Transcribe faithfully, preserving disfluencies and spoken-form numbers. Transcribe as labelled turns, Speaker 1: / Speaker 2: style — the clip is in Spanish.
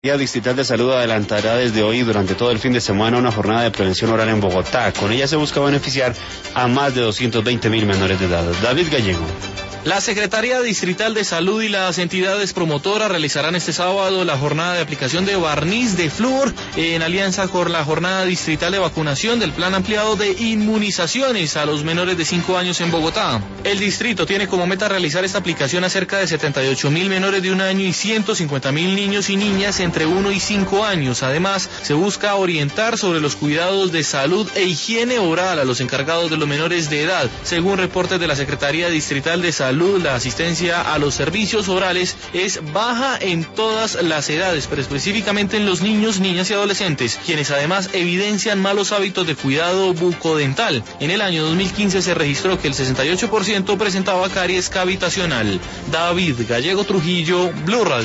Speaker 1: La Distrital de Salud adelantará desde hoy y durante todo el fin de semana una jornada de prevención oral en Bogotá. Con ella se busca beneficiar a más de doscientos veinte mil menores de edad. David Gallego.
Speaker 2: La Secretaría Distrital de Salud y las entidades promotoras realizarán este sábado la jornada de aplicación de barniz de flúor en alianza con la jornada distrital de vacunación del plan ampliado de inmunizaciones a los menores de cinco años en Bogotá. El distrito tiene como meta realizar esta aplicación a cerca de setenta y ocho mil menores de un año y ciento cincuenta mil niños y niñas entre uno y cinco años. Además, se busca orientar sobre los cuidados de salud e higiene oral a los encargados de los menores de edad. Según reportes de la Secretaría Distrital de Salud, la asistencia a los servicios orales es baja en todas las edades, pero específicamente en los niños, niñas y adolescentes, quienes además evidencian malos hábitos de cuidado bucodental. En el año dos mil quince se registró que el sesenta y ocho por ciento presentaba caries cavitacional. David Gallego Trujillo, Blue Radio.